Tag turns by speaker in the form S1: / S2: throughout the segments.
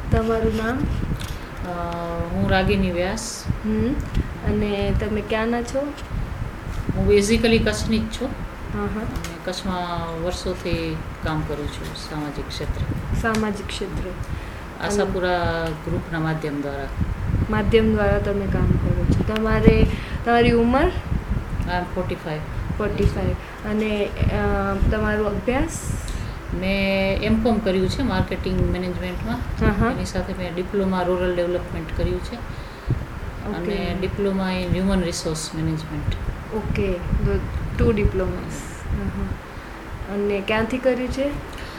S1: તમારું નામ?
S2: હું રાગિની વ્યાસ.
S1: અને તમે ક્યાંના છો?
S2: હું બેઝિકલી કચ્છની જ છું
S1: હા હા.
S2: અને કચ્છમાં વર્ષોથી કામ કરું છું સામાજિક ક્ષેત્રે.
S1: સામાજિક ક્ષેત્રે
S2: આશાપુરા ગ્રુપના માધ્યમ દ્વારા
S1: તમે કામ કરો છો. તમારી ઉંમર?
S2: આઈ એમ 45.
S1: 45. અને તમારો અભ્યાસ?
S2: મેં એમકોમ કર્યું છે માર્કેટિંગ મેનેજમેન્ટમાં. એની સાથે મેં ડિપ્લોમા રૂરલ ડેવલપમેન્ટ કર્યું છે અને diploma in human resource management.
S1: Okay, 2 diplomas. અને ક્યાંથી કર્યું છે?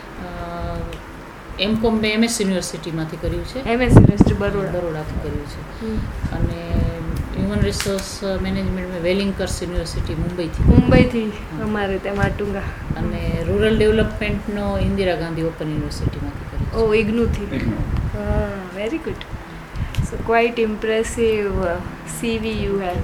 S2: એમકોમ મેં MS યુનિવર્સિટીમાંથી કર્યું છે.
S1: MS યુનિવર્સિટી
S2: બરોડાથી કર્યું છે. અને હ્યુમન રિસોર્સ મેનેજમેન્ટ મેં વેલિંગકર્સ યુનિવર્સિટી મુંબઈથી
S1: અમારે ત્યાં માટુંગા.
S2: અને રૂરલ ડેવલપમેન્ટનો ઇન્દિરા ગાંધી ઓપન યુનિવર્સિટીમાંથી કર્યું.
S1: ઓ, ઇગ્નુથી. Very good. So quite impressive CV you have.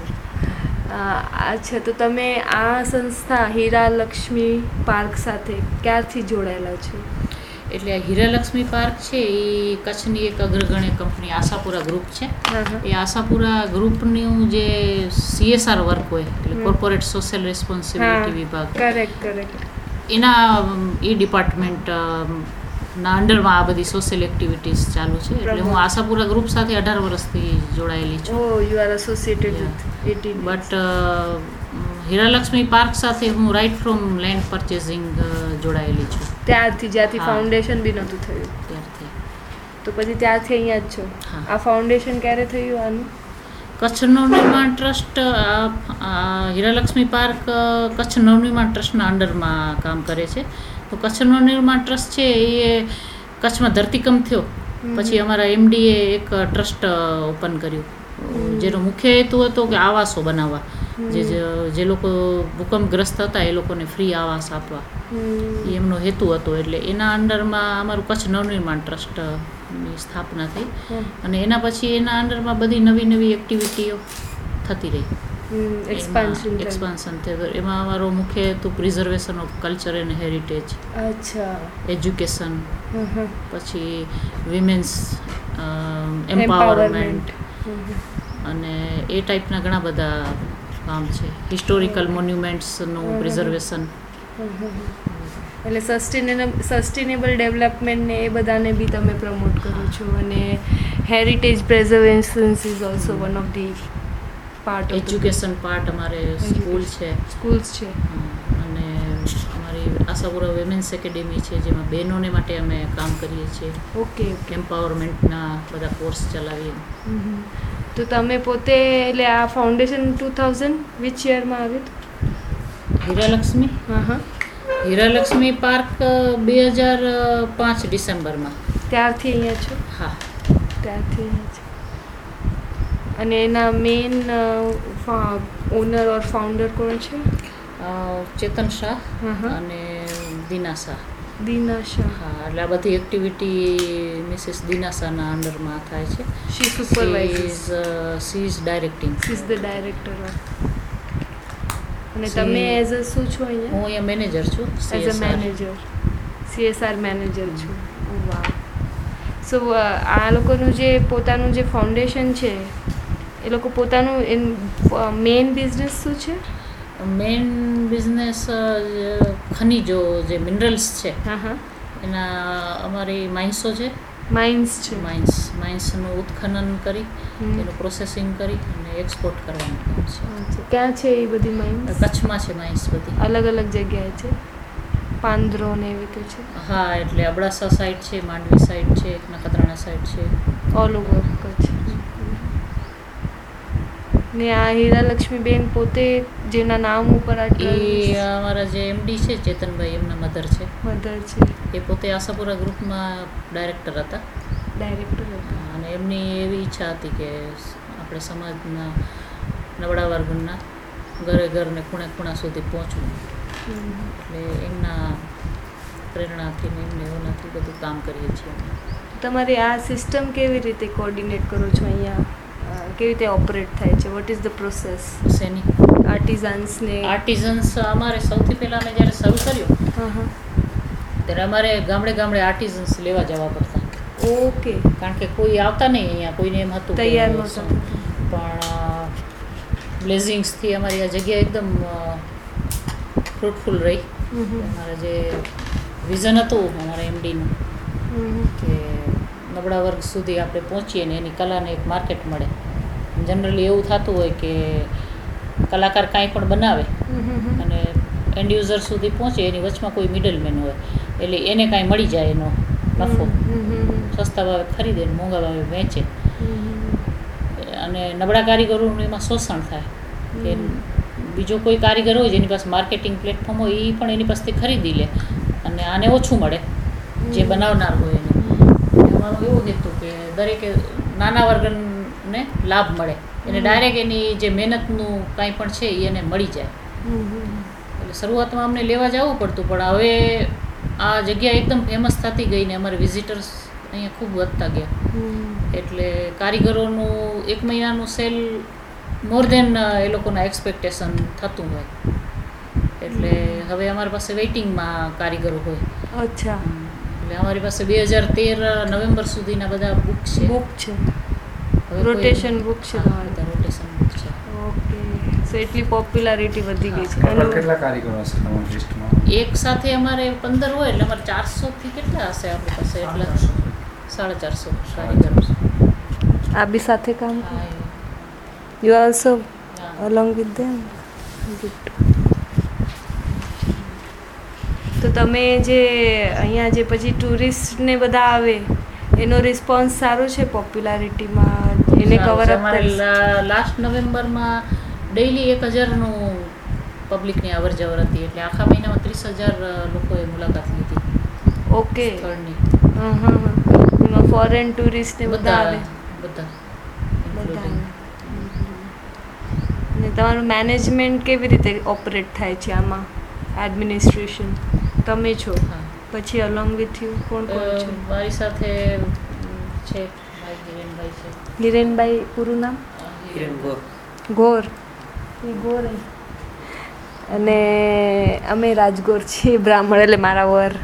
S1: અચ્છા, તો તમે આ સંસ્થા હીરાલક્ષ્મી પાર્ક સાથે ક્યારથી જોડાયેલા છો?
S2: એટલે આ હીરાલક્ષ્મી પાર્ક છે એ કચ્છની એક અગ્રગણ્ય કંપની આશાપુરા ગ્રુપ છે. એ આશાપુરા ગ્રુપનું જે CSR વર્ક હોય એટલે કોર્પોરેટ સોશિયલ રિસ્પોન્સિબિલિટી વિભાગ,
S1: કરેક્ટ,
S2: એના એ ડિપાર્ટમેન્ટ ના અંડરમાં આ બધી સોશિયલ એક્ટિવિટીઝ ચાલુ છે. એટલે હું આશાપુરા ગ્રુપ સાથે 18 વર્ષથી જોડાયેલી છું.
S1: You are associated with 18.
S2: But Hiralakshmi park સાથે હું રાઇટ ફ્રોમ લેન્ડ પરચેઝિંગ જોડાયેલી છું.
S1: જ્યાંથી ફાઉન્ડેશન બી નહોતું થયું
S2: ત્યારથી.
S1: તો પછી ત્યારથી અહીંયા જ છો. આ ફાઉન્ડેશન ક્યારે થયું આનું?
S2: કચ્છ નવનિર્માણ ટ્રસ્ટ, હીરાલક્ષ્મી પાર્ક કચ્છ નવનિર્માણ ટ્રસ્ટના અંડરમાં કામ કરે છે. તો કચ્છ નવનિર્માણ ટ્રસ્ટ છે એ કચ્છમાં ધરતીકંપ થયો પછી અમારા MD એ એક ટ્રસ્ટ ઓપન કર્યું જેનો મુખ્ય હેતુ હતો કે આવાસો બનાવવા. જે લોકો ભૂકંપગ્રસ્ત હતા એ લોકોને ફ્રી આવાસ આપવા, એ એમનો હેતુ હતો. એટલે એના અંડરમાં અમારું કચ્છ નવનિર્માણ ટ્રસ્ટની સ્થાપના થઈ અને એના પછી એના અંડરમાં બધી નવી એક્ટિવિટીઓ થતી રહી. એક્સપાન્શન થયું. એમાં અમારો મુખ્ય હેતુ preservation of culture and heritage, education, પછી વિમેન્સ એમ્પાવરમેન્ટ અને એ ટાઈપના ઘણા બધા કામ છે. હિસ્ટોરિકલ મોન્યુમેન્ટ્સનું પ્રિઝર્વેશન.
S1: એટલે સસ્ટેનેબલ ડેવલપમેન્ટને એ બધાને બી તમે પ્રમોટ કરો છો. અને heritage preservation is also one of the part.
S2: Education part અમારે સ્કૂલ્સ છે અને અમારી આશાપુરા વિમેન્સ એકેડેમી છે જેમાં બહેનોને માટે અમે કામ કરીએ છીએ.
S1: ઓકે.
S2: એમ્પાવરમેન્ટના બધા કોર્સ ચલાવીએ.
S1: તો તમે પોતે એટલે આ ફાઉન્ડેશન 2000 વિચ યરમાં આવ્યું?
S2: હીરાલક્ષ્મી હીરાલક્ષ્મી પાર્ક 2005 ડિસેમ્બરમાં.
S1: ત્યારથી અહીંયા છો?
S2: હા,
S1: ત્યારથી અહીંયા છો. અને એના મેઇન ઓનર ઓર ફાઉન્ડર કોણ છે?
S2: ચેતન શાહ અને દીના શાહ.
S1: હા,
S2: એટલે આ બધી એક્ટિવિટી મિસિસ દીના શાહના અંડરમાં થાય છે.
S1: She supervise.
S2: She is directing.
S1: She is the director of. અને તમે એઝ અ શું છો અહીંયા?
S2: હું અહીંયા મેનેજર છું.
S1: As a manager, CSR manager છું. વાહ. સો આ લોકોનું જે પોતાનું જે ફાઉન્ડેશન છે એ લોકો પોતાનું મેઇન બિઝનેસ શું છે?
S2: મેઇન બિઝનેસ ખનીજો જે મિનરલ્સ છે એના અમારી માઇન્સો છે. માઇન્સનું ઉત્ખનન કરી એનું પ્રોસેસિંગ કરી અને એક્સપોર્ટ કરવાનું કામ છે.
S1: ક્યાં છે એ બધી માઇન્સ?
S2: કચ્છમાં છે માઇન્સ બધી.
S1: અલગ જગ્યાએ છે? પાંદરો ને એવી રીતે છે?
S2: હા, એટલે અબડાસા સાઈડ છે, માંડવી સાઈડ છે, નખત્રાણા સાઈડ છે,
S1: ઓલ ઓવર કચ્છ. ને આ હીરાલક્ષ્મીબેન પોતે જેના નામ ઉપર
S2: એ અમારા જે MD છે ચેતનભાઈ, એમના મધર છે. એ પોતે આશાપુરા ગ્રુપમાં ડાયરેક્ટર હતા. અને એમની એવી ઈચ્છા હતી કે આપણે સમાજના નબળા વર્ગના ઘરે ને ખૂણા સુધી પહોંચવું. એટલે એમના પ્રેરણાથી ને એમનાથી બધું કામ કરીએ છીએ.
S1: તમારી આ સિસ્ટમ કેવી રીતે કોર્ડિનેટ કરો છો અહીંયા? કેવી રીતે ઓપરેટ થાય છે? What is the process?
S2: શેની?
S1: આર્ટિઝન્સ
S2: અમારે સૌથી પહેલાં અમે જ્યારે શરૂ કર્યું ત્યારે અમારે ગામડે આર્ટિઝન્સ લેવા જવા પડતા.
S1: ઓકે,
S2: કારણ કે કોઈ આવતા નહીં અહીંયા, કોઈને એમ હતું કે
S1: તૈયાર નહોતા
S2: શું.
S1: થતા.
S2: પણ બ્લેઝિંગ્સથી અમારી આ જગ્યા એકદમ ફ્રૂટફુલ રહી. અમારા જે વિઝન હતું અમારા એમડીનું કે નબળા વર્ગ સુધી આપણે પહોંચીએ ને એની કલાને એક માર્કેટ મળે. જનરલી એવું થતું હોય કે કલાકાર કાંઈ પણ બનાવે અને એન્ડ યુઝર સુધી પહોંચે, એની વચમાં કોઈ મિડલમેન હોય એટલે એને કાંઈ મળી જાય એનો નફો, સસ્તા ભાવે ખરીદે ને મોંઘા ભાવે વેચે. અને નબળા કારીગરોનું એમાં શોષણ થાય કે બીજો કોઈ કારીગર હોય જેની પાસે માર્કેટિંગ પ્લેટફોર્મ હોય એ પણ એની પાસેથી ખરીદી લે અને આને ઓછું મળે જે બનાવનાર હોય એને. અમારું એવું હતું કે દરેકે નાના વર્ગને લાભ મળે, એને ડાયરેક્ટ એની જે મહેનતનું કાંઈ પણ છે એ એને મળી જાય. એટલે શરૂઆતમાં અમને લેવા જવું પડતું, પણ હવે આ જગ્યા એકદમ ફેમસ થતી ગઈ ને અમારે વિઝિટર્સ અહીંયા ખૂબ વધતા ગયા. એટલે કારીગરોનું 1 મહિનાનું સેલ મોર દેન એ લોકોના એક્સપેક્ટેશન થતું હોય. એટલે હવે અમારી પાસે વેઇટિંગમાં કારીગરો હોય.
S1: અચ્છા.
S2: એટલે અમારી પાસે 2013 નવેમ્બર સુધીના બધા બુક છે. રોટેશન બુક છે. રોટેશન બુક છે.
S1: ઓકે, સો એટલી પોપ્યુલારિટી વધી ગઈ છે.
S3: કેટલા કારીગરો હશે તમારી લિસ્ટમાં?
S2: એક સાથે અમારે 15 હોય એટલે અમારે 400 થી કેટલા હશે આપણી પાસે? એટલે 450 કારીગરો.
S1: આ બી સાથે કામ કરે? You also along with them? Good. તો તમે જે અહીંયા જે પછી ટુરિસ્ટને બધા આવે એનો રિસ્પોન્સ સારો છે પોપ્યુલારિટીમાં? એને કવર અપ કરી?
S2: લાસ્ટ નવેમ્બરમાં ડેઈલી 1000નું પબ્લિકની અવર જવર હતી, એટલે આખા મહિનામાં 30,000 લોકોએ મુલાકાત લીધી.
S1: ઓકે.
S2: સ્થળની.
S1: એમાં ફોરેન ટુરિસ્ટ ને બધા આવે?
S2: બધા.
S1: ને તમારું મેનેજમેન્ટ કેવી રીતે ઓપરેટ થાય છે આમાં? એડમિનિસ્ટ્રેશન તમે છો, પછી અલોંગ વિથ યુ કોણ કોણ છે?
S2: મારી સાથે છે ભાઈ હિરેનભાઈ છે.
S1: હિરેનભાઈ પૂરું નામ?
S2: હિરેન ગોર.
S1: ગોર. એ ગોર. અને અમે રાજગોર છીએ, બ્રાહ્મણ એટલે મારા વર.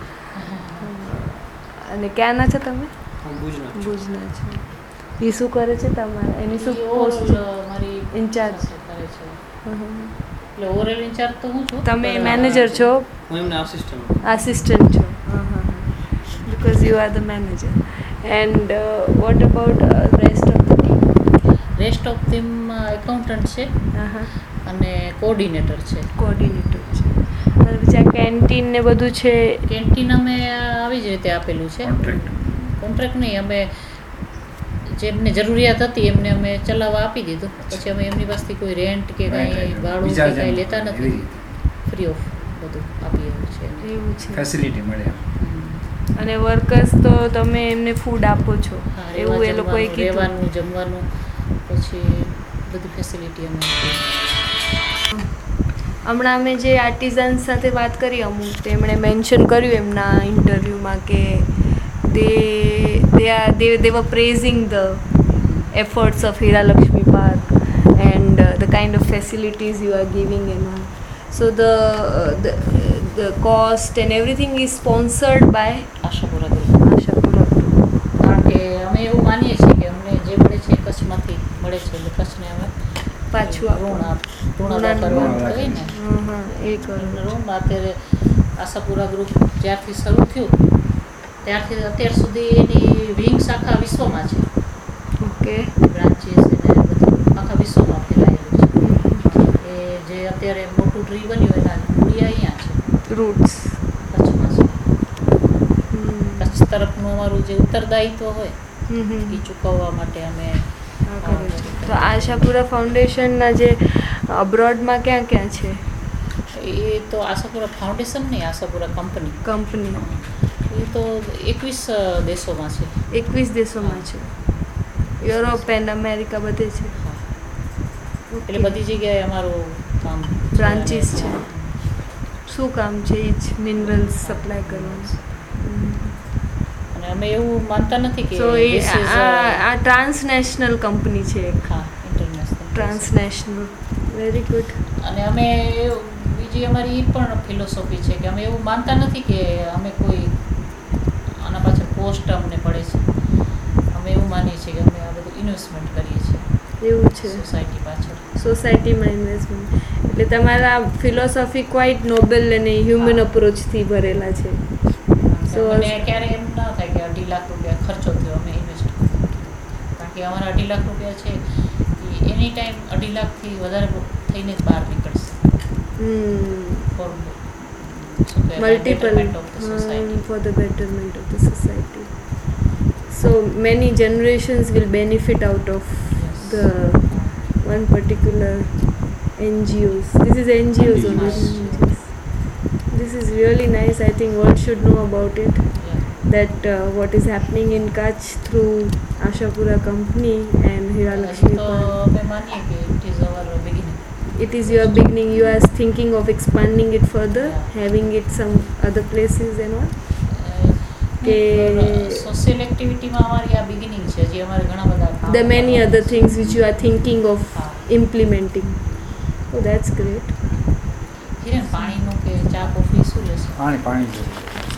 S1: અને ક્યાંના છો તમે? ભુજના છો. એ શું કરે છે તમારે? એની શું પોસ્ટ?
S2: મારી
S1: ઇન્ચાર્જ
S2: કરે છે. એટલે ઓવરઓલ ઇન્ચાર્જ તો હું છું.
S1: તમે મેનેજર છો?
S4: હું એમનો આસિસ્ટન્ટ.
S1: આસિસ્ટન્ટ છો. Because you are the manager. And what about rest of the team?
S2: Rest of team accountant છે અને કોઓર્ડિનેટર છે.
S1: કોઓર્ડિનેટર છે. અને પછી આ કેન્ટીન ને બધું છે?
S2: કેન્ટીન અમે આવી જ રીતે આપેલું છે. કોન્ટ્રાક્ટ નહીં, અમે જેમને જરૂરિયાત હતી એમને અમે ચલાવવા આપી દીધું. પછી અમે એમની પાસેથી કોઈ રેન્ટ કે કાંઈ ભાડું કે કાંઈ લેતા નથી. ફ્રી ઓફ બધું આપીએ છે.
S1: એવું છે.
S3: ફેસિલિટી મળે.
S1: અને વર્કર્સ તો તમે એમને ફૂડ આપો છો? એવું એ લોકોએ કીધું?
S2: રહેવાનું, જમવાનું, પછી બધી ફેસિલિટી અમે આપીએ.
S1: હમણાં અમે જે આર્ટિઝન્સ સાથે વાત કરી અમુક, તેમણે મેન્શન કર્યું એમના ઇન્ટરવ્યૂમાં કે they were praising the efforts of Hira Lakshmi Park and the kind of facilities you are giving and all. So the cost and everything is sponsored by
S2: Ashapura group.
S1: Ashapura Group.
S2: કારણ કે અમે એવું માનીએ છીએ કે અમને જે મળે છે એ કચ્છમાંથી મળે છે, એટલે કચ્છને અમે
S1: પાછું
S2: ઋણ અદા કરવાનું કહીએ ને
S1: એ કરું.
S2: ઋણ. અત્યારે આશાપુરા ગ્રુપ જ્યારથી શરૂ થયું ત્યારથી અત્યાર સુધી એની વિંગ્સ આખા વિશ્વમાં છે.
S1: ઓકે.
S2: બ્રાન્ચીસ એને બધું આખા વિશ્વમાં ફેલાયેલું છે. એ જે અત્યારે મોટું ટ્રી બન્યું એના મૂળિયા અહીંયા છે,
S1: રૂટ્સ
S2: કચ્છમાં છે. કચ્છ તરફનું અમારું જે ઉત્તરદાયિત્વ હોય એ ચૂકવવા માટે અમે
S1: તો આશાપુરા ફાઉન્ડેશનના જે અબ્રોડમાં ક્યાં ક્યાં છે?
S2: એ તો આશાપુરા ફાઉન્ડેશન નહીં, આશાપુરા કંપની. એ તો 21 દેશોમાં છે.
S1: 21 દેશોમાં છે. યુરોપ એન્ડ અમેરિકા બધે છે.
S2: એટલે બધી જગ્યાએ અમારું કામ
S1: બ્રાન્ચીસ છે. શું કામ છે? એ જ મિનરલ્સ સપ્લાય કરવાનું.
S2: અને અમે એવું માનતા નથી કે
S1: સો આ ટ્રાન્સનેશનલ કંપની છે એક.
S2: હા, ઇન્ટરનેશનલ
S1: ટ્રાન્સનેશનલ. Very good.
S2: અને અમે બીજી અમારી એ પણ ફિલોસોફી છે કે અમે એવું માનતા નથી કે અમે કોઈ આના પાછળ કોસ્ટ અમને પડે છે. અમે એવું માનીએ છીએ કે અમે આ બધું ઇન્વેસ્ટમેન્ટ કરીએ છીએ
S1: એવું છે
S2: સોસાયટી પાછળ.
S1: સોસાયટીમાં ઇન્વેસ્ટમેન્ટ એટલે તમારા ફિલોસોફી ક્વાઇટ નોબેલ અને હ્યુમન
S2: હા.
S1: અપ્રોચથી ભરેલા છે. So,
S2: મને ક્યારે એમ ના થાય કે 2.5 લાખ રૂપિયા ખર્ચો થયો અમે ઇન્વેસ્ટ કર્યો. કારણ કે અમારા 2.5 લાખ રૂપિયા છે એ એની ટાઈમ 2.5 લાખથી વધારે થઈને જ બહાર નીકળશે for
S1: multiple
S2: of the society.
S1: for the betterment of the society. So many generations will benefit out of
S2: Yes.
S1: the one particular NGOs. This is NGOs only.
S2: NGOs.
S1: This is really nice. I think world should know about it. That what is happening in Kutch through Ashapura company and Hira Lakshmi
S2: તો
S1: Park.
S2: અમે માનીએ કે it is our beginning.
S1: It is your beginning. You are thinking of expanding it further,
S2: Yeah.
S1: having it some other places and all. કે
S2: social એક્ટિવિટીમાં અમારી આ beginning છે. જે અમારે ઘણા બધા કામ
S1: There are many
S2: કરવાના
S1: other
S2: છે.
S1: things which you are thinking of
S2: હા.
S1: implementing. Oh, that's great.
S2: Hiren, પાણીનું કે ચા કોફી શું લેશો?
S3: પાણી જોઈએ.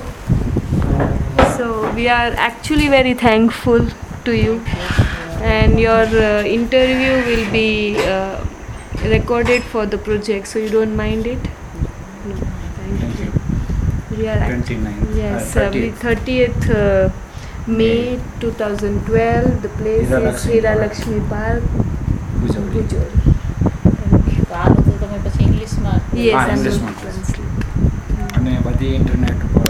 S1: So we are actually very thankful to you, and your interview will be recorded for the project. So you don't mind it? No, thank
S3: Thank
S1: you.
S3: you.
S1: We are
S3: 29.
S1: yes,
S3: 30th.
S1: 30th May 2012. The place
S3: Hira
S1: is
S3: Lakshmi
S1: Hira
S3: Park.
S1: Lakshmi Park,
S3: Bujoli.
S1: Bujoli. Thank you.
S2: તો આ બધું તમે પછી ઇંગ્લિશમાં
S1: Yes,
S3: હા,
S1: I'm
S3: English
S1: going
S3: માં
S1: to
S3: class.
S1: translate.
S3: અને બધી ઇન્ટરનેટ ઉપર